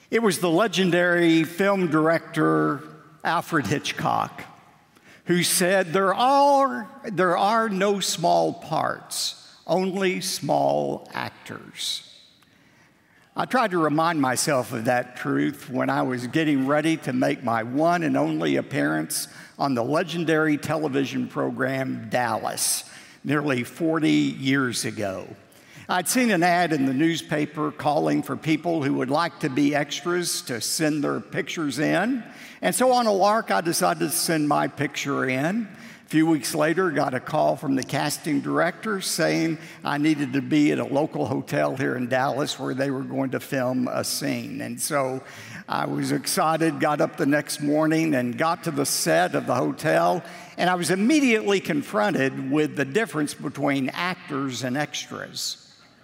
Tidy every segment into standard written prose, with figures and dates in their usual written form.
It was the legendary film director Alfred Hitchcock who said, there are no small parts, only small actors. I tried to remind myself of that truth when I was getting ready to make my one and only appearance on the legendary television program Dallas, nearly 40 years ago. I'd seen an ad in the newspaper calling for people who would like to be extras to send their pictures in. And so on a lark, I decided to send my picture in. A few weeks later, got a call from the casting director saying I needed to be at a local hotel here in Dallas where they were going to film a scene. And so I was excited, got up the next morning and got to the set of the hotel, and I was immediately confronted with the difference between actors and extras.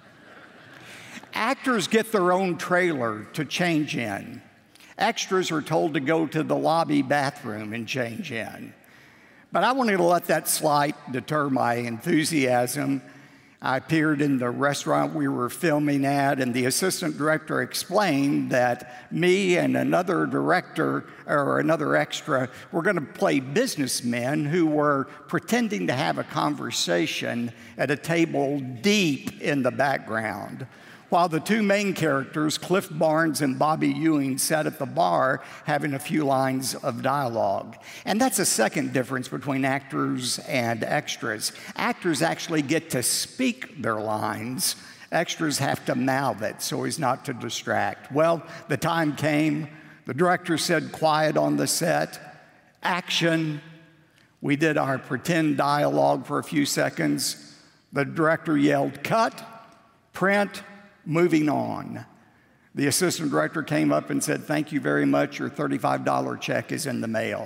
Actors get their own trailer to change in. Extras are told to go to the lobby bathroom and change in. But I wanted to let that slight deter my enthusiasm. I appeared in the restaurant we were filming at, and the assistant director explained that me and another director or another extra were going to play businessmen who were pretending to have a conversation at a table deep in the background, while the two main characters, Cliff Barnes and Bobby Ewing, sat at the bar having a few lines of dialogue. And that's a second difference between actors and extras. Actors actually get to speak their lines. Extras have to mouth it so as not to distract. Well, the time came. The director said, quiet on the set, action. We did our pretend dialogue for a few seconds. The director yelled, cut, print, moving on. The assistant director came up and said, thank you very much, your $35 check is in the mail.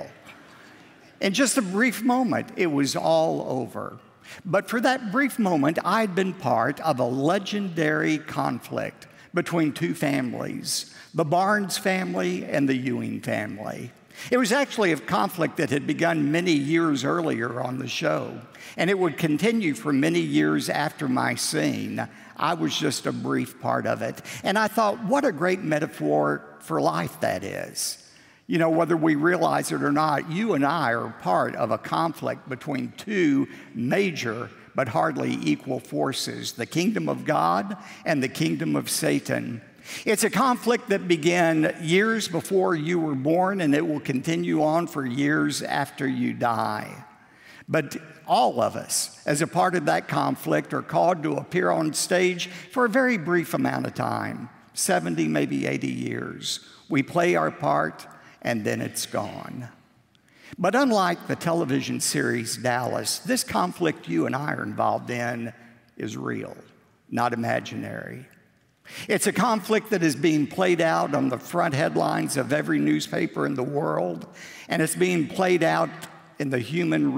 In just a brief moment, it was all over. But for that brief moment, I'd been part of a legendary conflict between two families, the Barnes family and the Ewing family. It was actually a conflict that had begun many years earlier on the show, and it would continue for many years after my scene. I was just a brief part of it. And I thought, what a great metaphor for life that is. You know, whether we realize it or not, you and I are part of a conflict between two major but hardly equal forces, the kingdom of God and the kingdom of Satan. It's a conflict that began years before you were born, and it will continue on for years after you die. But all of us, as a part of that conflict, are called to appear on stage for a very brief amount of time, 70, maybe 80 years. We play our part, and then it's gone. But unlike the television series Dallas, this conflict you and I are involved in is real, not imaginary. It's a conflict that is being played out on the front headlines of every newspaper in the world, and it's being played out in the human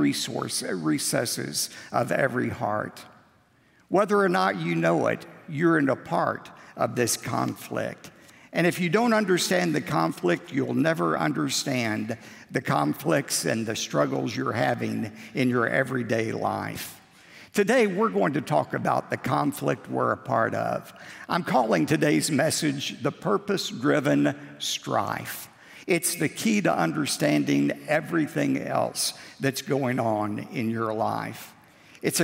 recesses of every heart. Whether or not you know it, you're in a part of this conflict. And if you don't understand the conflict, you'll never understand the conflicts and the struggles you're having in your everyday life. Today, we're going to talk about the conflict we're a part of. I'm calling today's message the purpose-driven strife. It's the key to understanding everything else that's going on in your life. It's a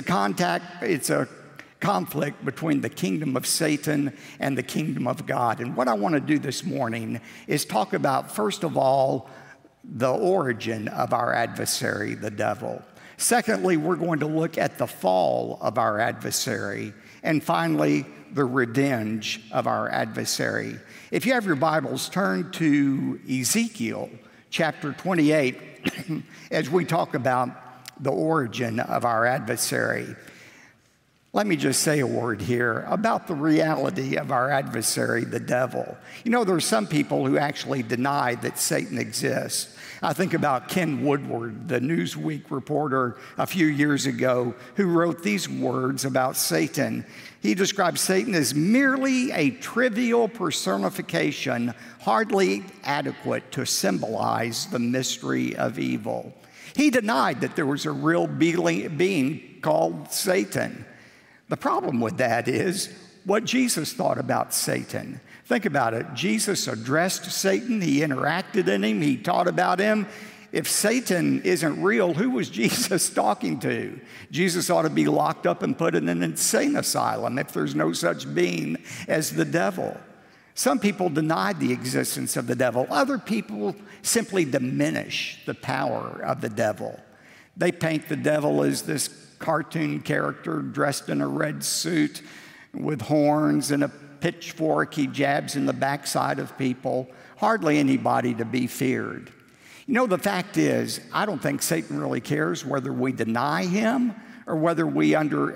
conflict between the kingdom of Satan and the kingdom of God. And what I want to do this morning is talk about, first of all, the origin of our adversary, the devil. Secondly, we're going to look at the fall of our adversary. And finally, the revenge of our adversary. If you have your Bibles, turn to Ezekiel chapter 28 as we talk about the origin of our adversary. Let me just say a word here about the reality of our adversary, the devil. You know, there are some people who actually deny that Satan exists. I think about Ken Woodward, the Newsweek reporter a few years ago, who wrote these words about Satan. He described Satan as merely a trivial personification, hardly adequate to symbolize the mystery of evil. He denied that there was a real being called Satan. The problem with that is what Jesus thought about Satan. Think about it. Jesus addressed Satan. He interacted in him. He taught about him. If Satan isn't real, who was Jesus talking to? Jesus ought to be locked up and put in an insane asylum if there's no such being as the devil. Some people denied the existence of the devil. Other people simply diminish the power of the devil. They paint the devil as this cartoon character dressed in a red suit with horns and a pitchfork. He jabs in the backside of people. Hardly anybody to be feared. You know, the fact is, I don't think Satan really cares whether we deny him or whether we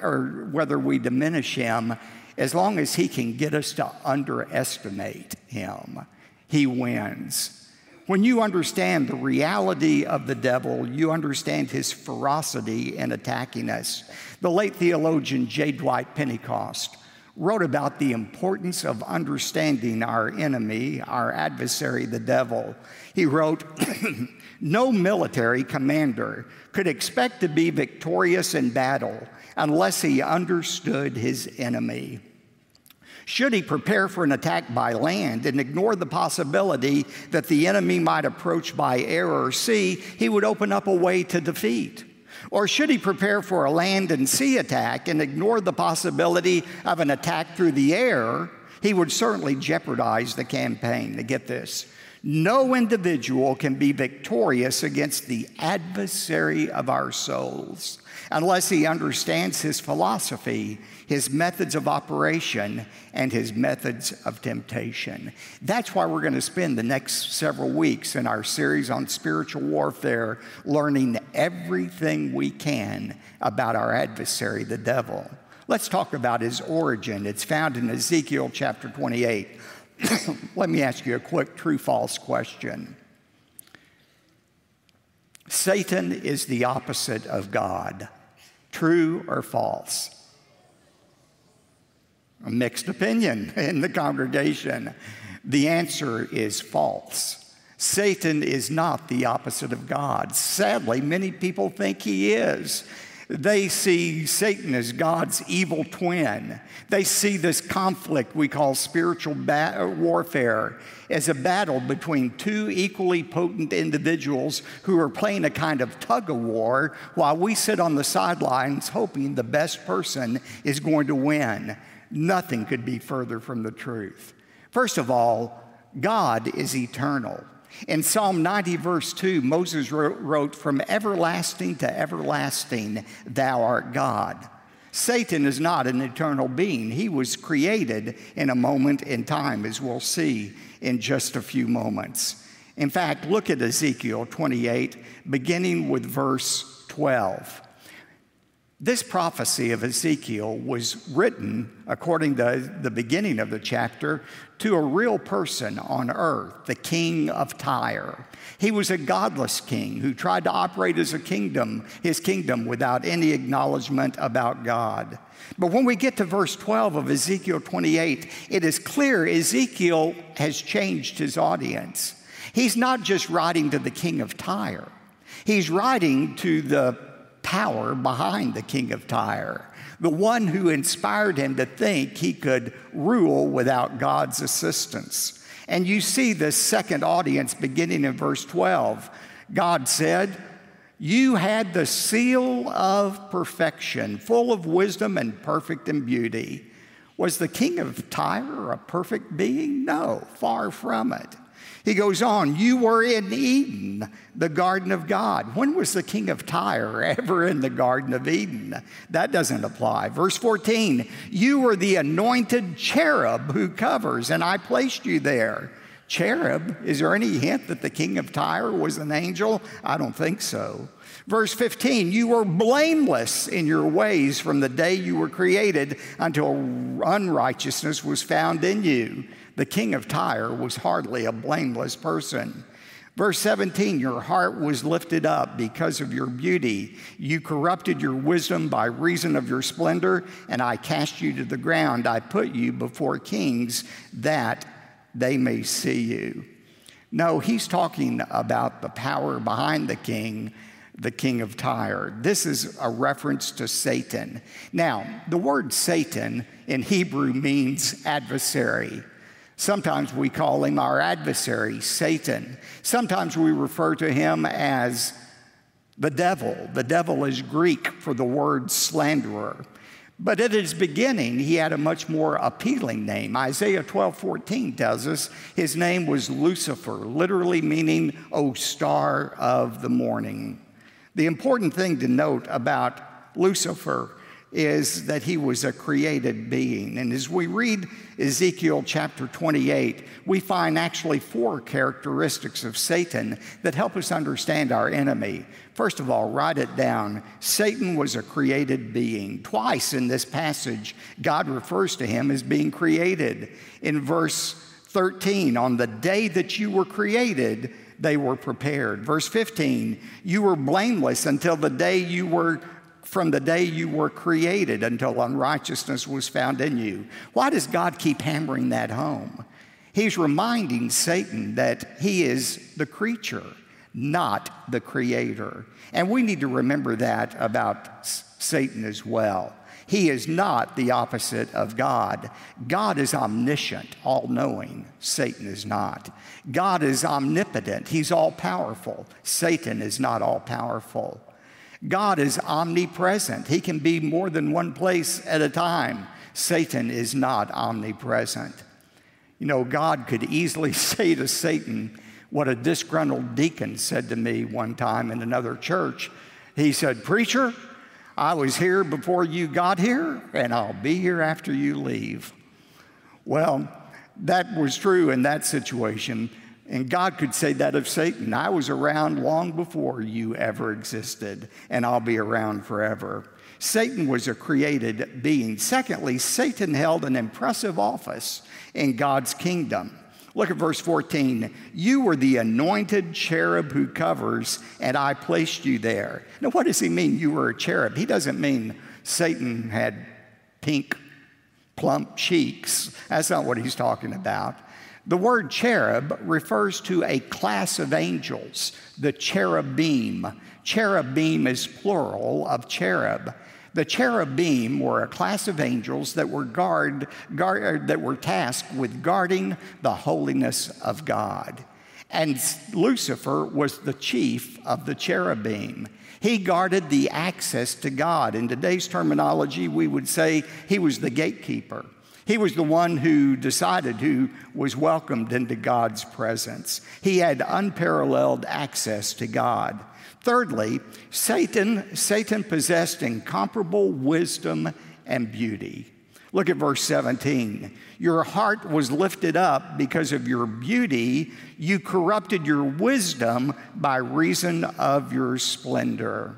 diminish him. As long as he can get us to underestimate him, he wins. When you understand the reality of the devil, you understand his ferocity in attacking us. The late theologian J. Dwight Pentecost wrote about the importance of understanding our enemy, our adversary, the devil. He wrote, "No military commander could expect to be victorious in battle unless he understood his enemy. Should he prepare for an attack by land and ignore the possibility that the enemy might approach by air or sea, he would open up a way to defeat. Or should he prepare for a land and sea attack and ignore the possibility of an attack through the air, he would certainly jeopardize the campaign." Now get this. No individual can be victorious against the adversary of our souls unless he understands his philosophy, his methods of operation, and his methods of temptation. That's why we're going to spend the next several weeks in our series on spiritual warfare learning everything we can about our adversary, the devil. Let's talk about his origin. It's found in Ezekiel chapter 28. Let me ask you a quick true-false question. Satan is the opposite of God. True or false? A mixed opinion in the congregation. The answer is false. Satan is not the opposite of God. Sadly, many people think he is. They see Satan as God's evil twin. They see this conflict we call spiritual warfare as a battle between two equally potent individuals who are playing a kind of tug-of-war while we sit on the sidelines hoping the best person is going to win. Nothing could be further from the truth. First of all, God is eternal. In Psalm 90, verse 2, Moses wrote, "From everlasting to everlasting, thou art God." Satan is not an eternal being. He was created in a moment in time, as we'll see in just a few moments. In fact, look at Ezekiel 28, beginning with verse 12. This prophecy of Ezekiel was written, according to the beginning of the chapter, to a real person on earth, the king of Tyre. He was a godless king who tried to operate as his kingdom without any acknowledgement about God. But when we get to verse 12 of Ezekiel 28, it is clear Ezekiel has changed his audience. He's not just writing to the king of Tyre. He's writing to the power behind the king of Tyre, the one who inspired him to think he could rule without God's assistance. And you see this second audience beginning in verse 12. God said, "You had the seal of perfection, full of wisdom and perfect in beauty." Was the king of Tyre a perfect being? No, far from it. He goes on, "You were in Eden, the garden of God." When was the king of Tyre ever in the garden of Eden? That doesn't apply. Verse 14, "You were the anointed cherub who covers, and I placed you there." Cherub, is there any hint that the king of Tyre was an angel? I don't think so. Verse 15, "You were blameless in your ways from the day you were created until unrighteousness was found in you." The king of Tyre was hardly a blameless person. Verse 17, "Your heart was lifted up because of your beauty. You corrupted your wisdom by reason of your splendor, and I cast you to the ground. I put you before kings that they may see you." No, he's talking about the power behind the king of Tyre. This is a reference to Satan. Now, the word Satan in Hebrew means adversary. Sometimes we call him our adversary, Satan. Sometimes we refer to him as the devil. The devil is Greek for the word slanderer. But at his beginning, he had a much more appealing name. Isaiah 12:14 tells us his name was Lucifer, literally meaning, "O star of the morning." The important thing to note about Lucifer is that he was a created being. And as we read Ezekiel chapter 28, we find actually 4 characteristics of Satan that help us understand our enemy. First of all, write it down. Satan was a created being. Twice in this passage, God refers to him as being created. In verse 13, on the day that you were created, they were prepared. Verse 15, you were blameless until the day you were from the day you were created until unrighteousness was found in you. Why does God keep hammering that home? He's reminding Satan that he is the creature, not the creator. And we need to remember that about Satan as well. He is not the opposite of God. God is omniscient, all-knowing. Satan is not. God is omnipotent. He's all-powerful. Satan is not all-powerful. God is omnipresent. He can be more than one place at a time. Satan is not omnipresent. You know, God could easily say to Satan what a disgruntled deacon said to me one time in another church. He said, "Preacher, I was here before you got here, and I'll be here after you leave." Well, that was true in that situation. And God could say that of Satan. I was around long before you ever existed, and I'll be around forever. Satan was a created being. Secondly, Satan held an impressive office in God's kingdom. Look at verse 14. You were the anointed cherub who covers, and I placed you there. Now, what does he mean you were a cherub? He doesn't mean Satan had pink, plump cheeks. That's not what he's talking about. The word cherub refers to a class of angels, the cherubim. Cherubim is plural of cherub. The cherubim were a class of angels that were that were tasked with guarding the holiness of God. And Lucifer was the chief of the cherubim. He guarded the access to God. In today's terminology, we would say he was the gatekeeper. He was the one who decided who was welcomed into God's presence. He had unparalleled access to God. Thirdly, Satan possessed incomparable wisdom and beauty. Look at verse 17. Your heart was lifted up because of your beauty. You corrupted your wisdom by reason of your splendor.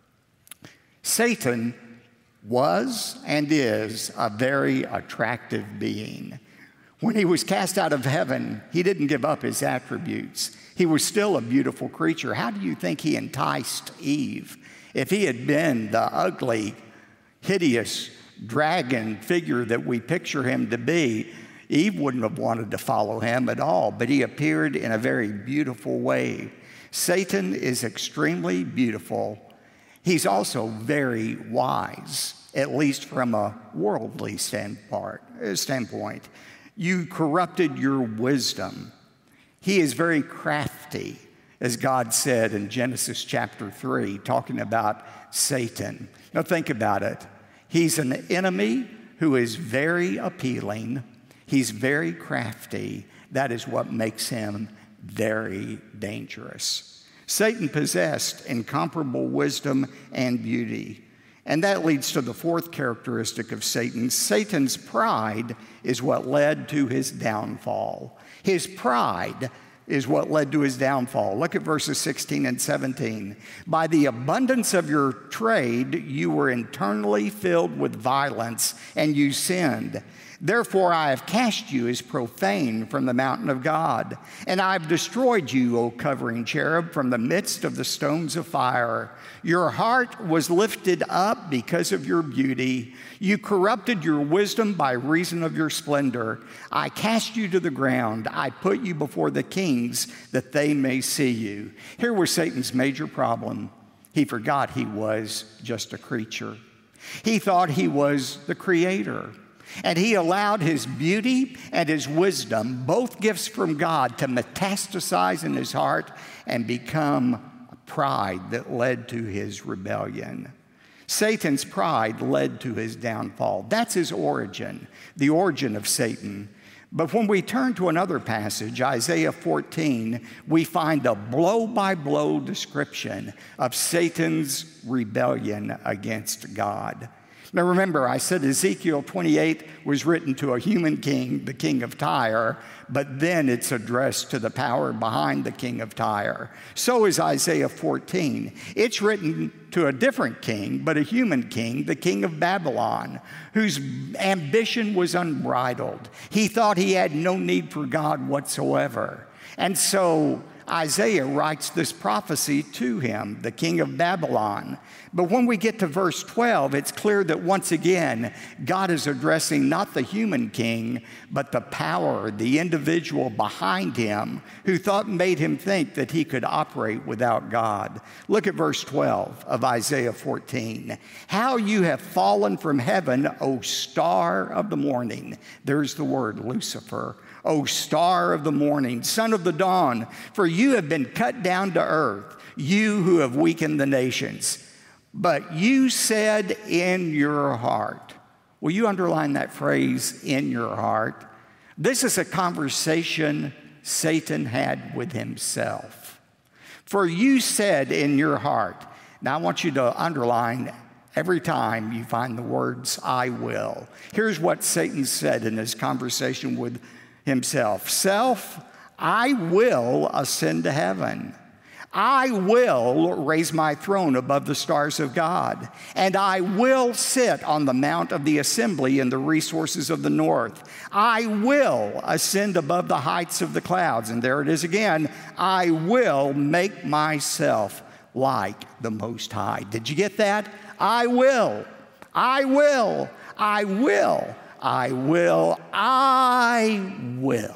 Satan was and is a very attractive being. When he was cast out of heaven, he didn't give up his attributes. He was still a beautiful creature. How do you think he enticed Eve? If he had been the ugly, hideous dragon figure that we picture him to be, Eve wouldn't have wanted to follow him at all, but he appeared in a very beautiful way. Satan is extremely beautiful. He's also very wise, at least from a worldly standpoint. You corrupted your wisdom. He is very crafty, as God said in Genesis chapter 3, talking about Satan. Now think about it. He's an enemy who is very appealing. He's very crafty. That is what makes him very dangerous. Satan possessed incomparable wisdom and beauty. And that leads to the fourth characteristic of Satan. Satan's pride is what led to his downfall. His pride is what led to his downfall. Look at verses 16 and 17. By the abundance of your trade, you were internally filled with violence, and you sinned. Therefore, I have cast you as profane from the mountain of God, and I have destroyed you, O covering cherub, from the midst of the stones of fire. Your heart was lifted up because of your beauty. You corrupted your wisdom by reason of your splendor. I cast you to the ground. I put you before the kings that they may see you. Here was Satan's major problem. He forgot he was just a creature. He thought he was the creator. And he allowed his beauty and his wisdom, both gifts from God, to metastasize in his heart and become pride that led to his rebellion. Satan's pride led to his downfall. That's his origin, the origin of Satan. But when we turn to another passage, Isaiah 14, we find a blow-by-blow description of Satan's rebellion against God. Now remember, I said Ezekiel 28 was written to a human king, the king of Tyre, but then it's addressed to the power behind the king of Tyre. So is Isaiah 14. It's written to a different king, but a human king, the king of Babylon, whose ambition was unbridled. He thought he had no need for God whatsoever. And so Isaiah writes this prophecy to him, the king of Babylon. But when we get to verse 12, it's clear that once again, God is addressing not the human king, but the power, the individual behind him who made him think that he could operate without God. Look at verse 12 of Isaiah 14. How you have fallen from heaven, O star of the morning. There's the word Lucifer. O star of the morning, son of the dawn, for you have been cut down to earth, you who have weakened the nations. But you said in your heart. Will you underline that phrase, in your heart? This is a conversation Satan had with himself. For you said in your heart. Now I want you to underline every time you find the words, I will. Here's what Satan said in his conversation with himself. Self, I will ascend to heaven. I will raise my throne above the stars of God, and I will sit on the mount of the assembly in the resources of the north. I will ascend above the heights of the clouds, and there it is again. I will make myself like the Most High. Did you get that? I will. I will. I will. I will. I will.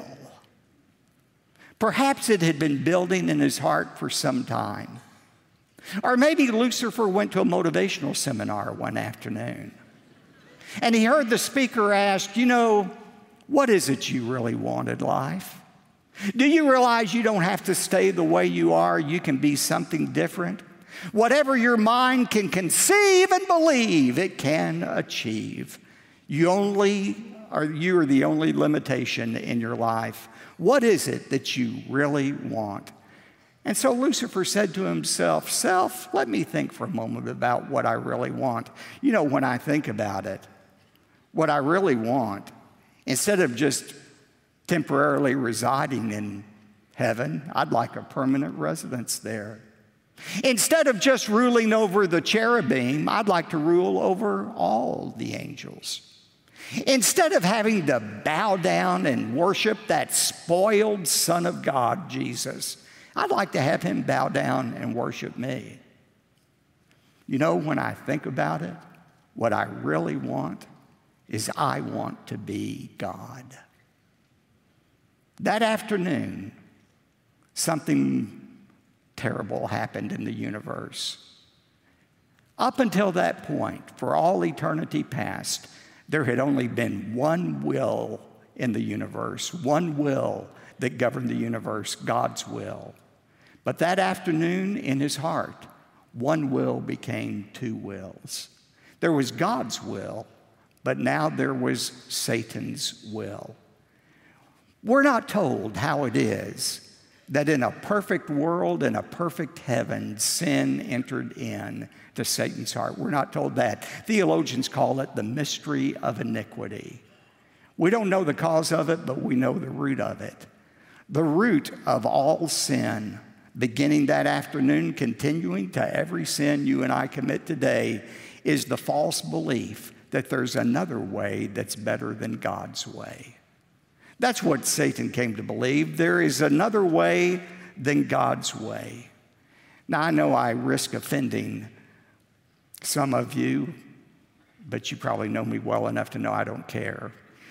Perhaps it had been building in his heart for some time. Or maybe Lucifer went to a motivational seminar one afternoon. And he heard the speaker ask, what is it you really want in life? Do you realize you don't have to stay the way you are? You can be something different. Whatever your mind can conceive and believe, it can achieve. You are the only limitation in your life. What is it that you really want? And so Lucifer said to himself, Self, let me think for a moment about what I really want. When I think about it, what I really want, instead of just temporarily residing in heaven, I'd like a permanent residence there. Instead of just ruling over the cherubim, I'd like to rule over all the angels. Instead of having to bow down and worship that spoiled Son of God, Jesus, I'd like to have him bow down and worship me. When I think about it, what I really want is I want to be God. That afternoon, something terrible happened in the universe. Up until that point, for all eternity past, there had only been one will in the universe, one will that governed the universe, God's will. But that afternoon in his heart, one will became two wills. There was God's will, but now there was Satan's will. We're not told how it is that in a perfect world, in a perfect heaven, sin entered in to Satan's heart. We're not told that. Theologians call it the mystery of iniquity. We don't know the cause of it, but we know the root of it. The root of all sin, beginning that afternoon, continuing to every sin you and I commit today, is the false belief that there's another way that's better than God's way. That's what Satan came to believe. There is another way than God's way. Now, I know I risk offending some of you, but you probably know me well enough to know I don't care.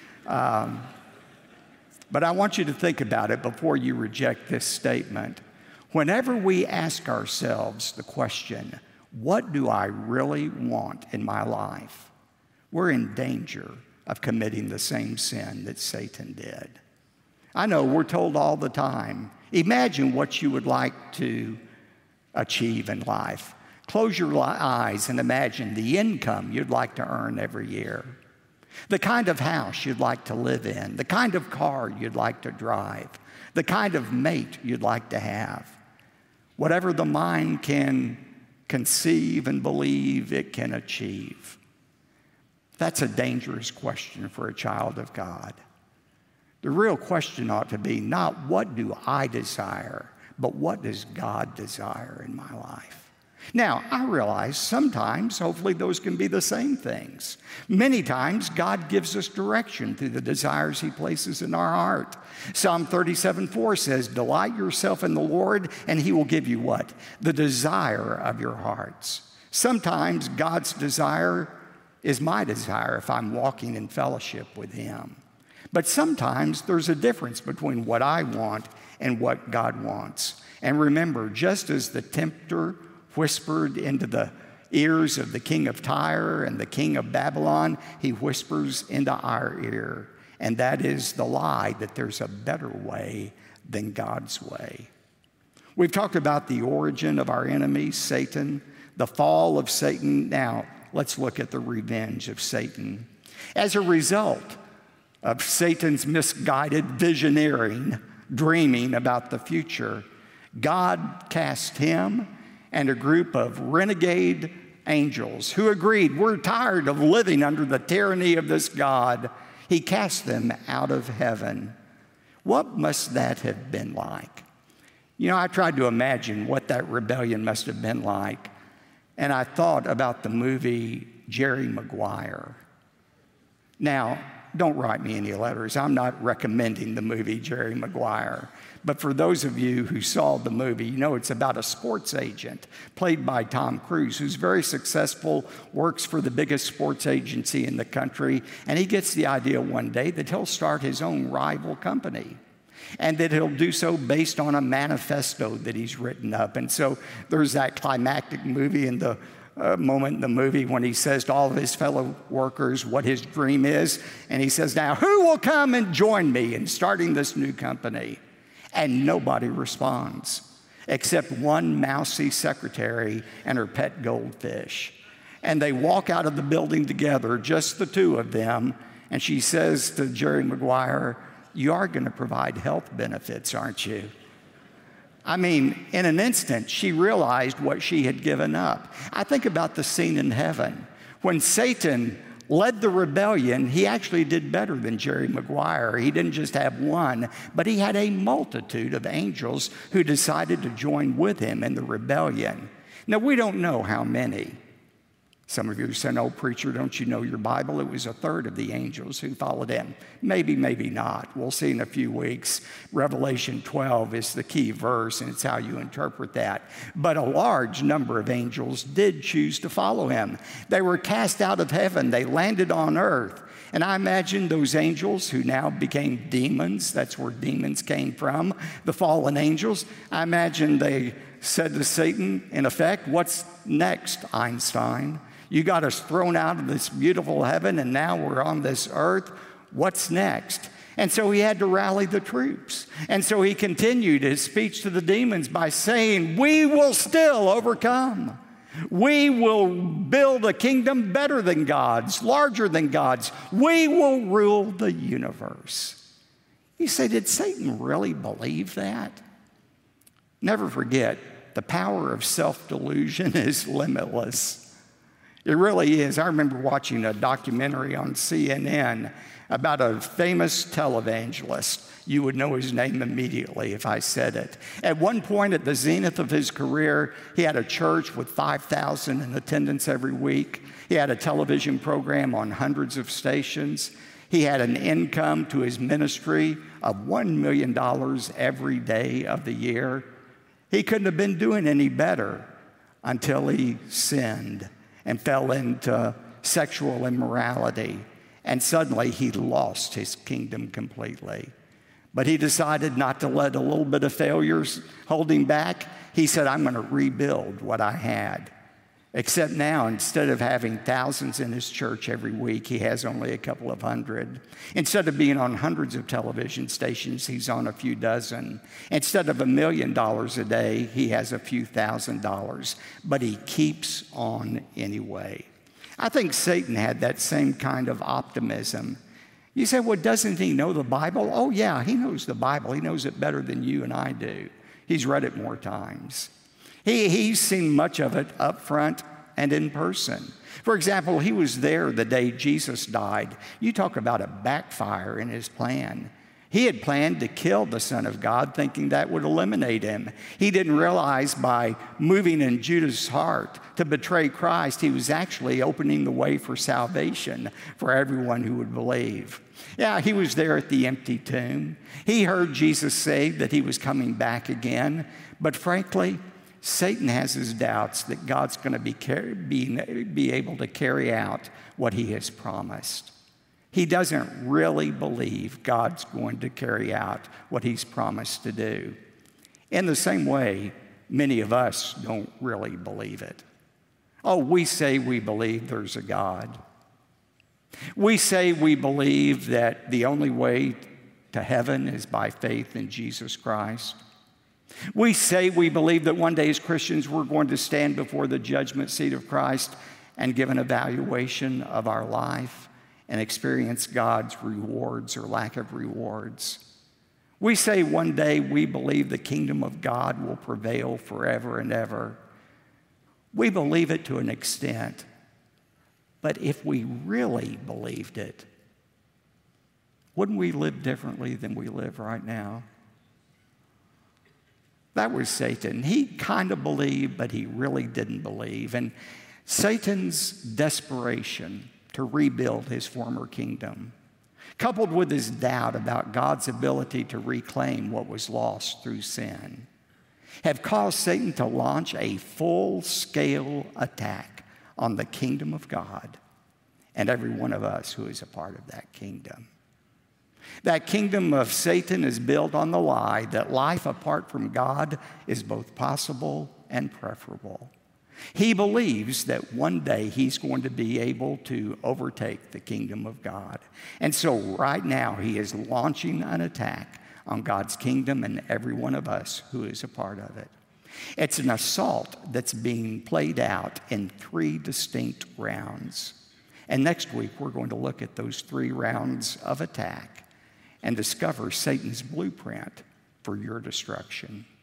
But I want you to think about it before you reject this statement. Whenever we ask ourselves the question, what do I really want in my life? We're in danger of committing the same sin that Satan did. I know we're told all the time, imagine what you would like to achieve in life. Close your eyes and imagine the income you'd like to earn every year, the kind of house you'd like to live in, the kind of car you'd like to drive, the kind of mate you'd like to have. Whatever the mind can conceive and believe, it can achieve. That's a dangerous question for a child of God. The real question ought to be not what do I desire, but what does God desire in my life? Now, I realize sometimes, hopefully, those can be the same things. Many times, God gives us direction through the desires He places in our heart. Psalm 37:4 says, "Delight yourself in the Lord, and He will give you" what? The desire of your hearts. Sometimes God's desire is my desire if I'm walking in fellowship with Him. But sometimes there's a difference between what I want and what God wants. And remember, just as the tempter whispered into the ears of the king of Tyre and the king of Babylon, he whispers into our ear. And that is the lie that there's a better way than God's way. We've talked about the origin of our enemy, Satan, the fall of Satan. Now, let's look at the revenge of Satan. As a result of Satan's misguided visioneering, dreaming about the future, God cast him and a group of renegade angels who agreed, we're tired of living under the tyranny of this God. He cast them out of heaven. What must that have been like? You know, I tried to imagine what that rebellion must have been like, and I thought about the movie Jerry Maguire. Now, don't write me any letters. I'm not recommending the movie Jerry Maguire. But for those of you who saw the movie, you know it's about a sports agent played by Tom Cruise, who's very successful, works for the biggest sports agency in the country, and he gets the idea one day that he'll start his own rival company, and that he'll do so based on a manifesto that he's written up. And so there's that climactic movie in the moment in the movie when he says to all of his fellow workers what his dream is. And he says, now, who will come and join me in starting this new company? And nobody responds except one mousy secretary and her pet goldfish. And they walk out of the building together, just the two of them. And she says to Jerry Maguire, you are going to provide health benefits, aren't you? I mean, in an instant, she realized what she had given up. I think about the scene in heaven. When Satan led the rebellion, he actually did better than Jerry Maguire. He didn't just have one, but he had a multitude of angels who decided to join with him in the rebellion. Now, we don't know how many. Some of you said, oh, preacher, don't you know your Bible? It was a third of the angels who followed him. Maybe, maybe not. We'll see in a few weeks. Revelation 12 is the key verse, and it's how you interpret that. But a large number of angels did choose to follow him. They were cast out of heaven. They landed on earth. And I imagine those angels who now became demons, that's where demons came from, the fallen angels, I imagine they said to Satan, in effect, what's next, Einstein? You got us thrown out of this beautiful heaven, and now we're on this earth. What's next? And so he had to rally the troops. And so he continued his speech to the demons by saying, we will still overcome. We will build a kingdom better than God's, larger than God's. We will rule the universe. You say, did Satan really believe that? Never forget, the power of self-delusion is limitless. It really is. I remember watching a documentary on CNN about a famous televangelist. You would know his name immediately if I said it. At one point, at the zenith of his career, he had a church with 5,000 in attendance every week. He had a television program on hundreds of stations. He had an income to his ministry of $1 million every day of the year. He couldn't have been doing any better until he sinned and fell into sexual immorality. And suddenly he lost his kingdom completely. But he decided not to let a little bit of failures hold him back. He said, I'm going to rebuild what I had. Except now, instead of having thousands in his church every week, he has only a couple of hundred. Instead of being on hundreds of television stations, he's on a few dozen. Instead of $1 million a day, he has a few $1,000s. But he keeps on anyway. I think Satan had that same kind of optimism. You say, well, doesn't he know the Bible? Oh, yeah, he knows the Bible. He knows it better than you and I do. He's read it more times. He's seen much of it up front and in person. For example, he was there the day Jesus died. You talk about a backfire in his plan. He had planned to kill the Son of God, thinking that would eliminate him. He didn't realize by moving in Judas' heart to betray Christ, he was actually opening the way for salvation for everyone who would believe. Yeah, he was there at the empty tomb. He heard Jesus say that he was coming back again. But frankly, Satan has his doubts that God's going to be able to carry out what he has promised. He doesn't really believe God's going to carry out what he's promised to do. In the same way, many of us don't really believe it. Oh, we say we believe there's a God. We say we believe that the only way to heaven is by faith in Jesus Christ. We say we believe that one day as Christians we're going to stand before the judgment seat of Christ and give an evaluation of our life and experience God's rewards or lack of rewards. We say one day we believe the kingdom of God will prevail forever and ever. We believe it to an extent, but if we really believed it, wouldn't we live differently than we live right now? That was Satan. He kind of believed, but he really didn't believe. And Satan's desperation to rebuild his former kingdom, coupled with his doubt about God's ability to reclaim what was lost through sin, have caused Satan to launch a full-scale attack on the kingdom of God and every one of us who is a part of that kingdom. That kingdom of Satan is built on the lie that life apart from God is both possible and preferable. He believes that one day he's going to be able to overtake the kingdom of God. And so right now he is launching an attack on God's kingdom and every one of us who is a part of it. It's an assault that's being played out in 3 distinct rounds. And next week we're going to look at those 3 rounds of attack and discover Satan's blueprint for your destruction.